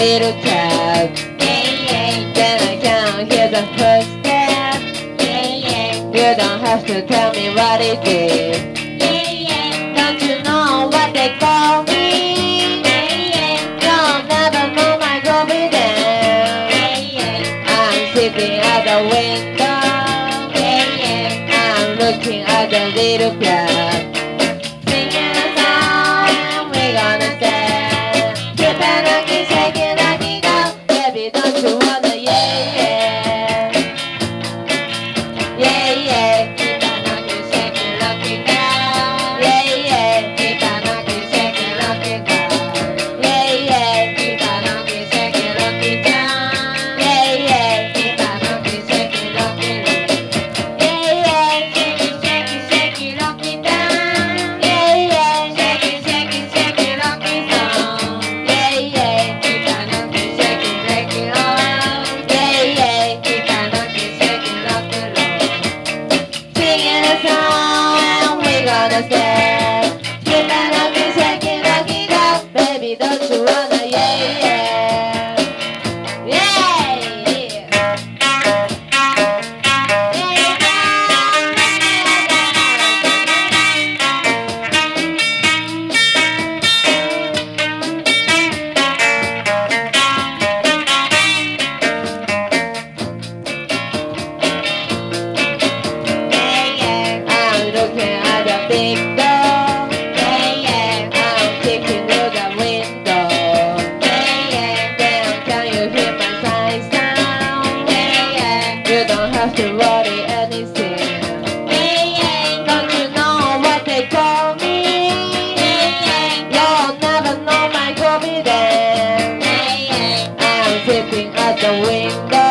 little cab. Then I can hear the footsteps. You don't have to tell me what it is. Don't you know what they call me? You'll never know my confidence. I'm sitting at the window. I'm looking at the little cab. Singing a song, we're gonna say, you better keep shaking like it go. Baby, don't you wanna, yeah, yeah. Yeah, yeah. Keep on knocking, shaking, looking down. Yeah, yeah. Keep on knocking, shaking, looking down. Yeah, yeah. Keep on knocking, shaking, looking down. Yeah, yeah. Keep on knocking, shaking, looking down. Yeah, yeah. Shaking, shaking, shaking, looking down. Yeah, yeah. Shaking, shaking, shaking, looking down. Yeah, yeah. Keep on knocking, shaking, shaking, on. Yeah, yeah. Keep on knocking, shaking, looking down. Singing a song, we're gonna say, keep on knocking, shaking, looking down. Baby, don't you wanna, yeah, yeah. Yeah, yeah. I'm looking at the big door. I'm peeking through the window. Then can you hear my sighs sound? You don't have to worry anything. Don't you know what they call me? You'll never know my confidence. I'm sitting at the window.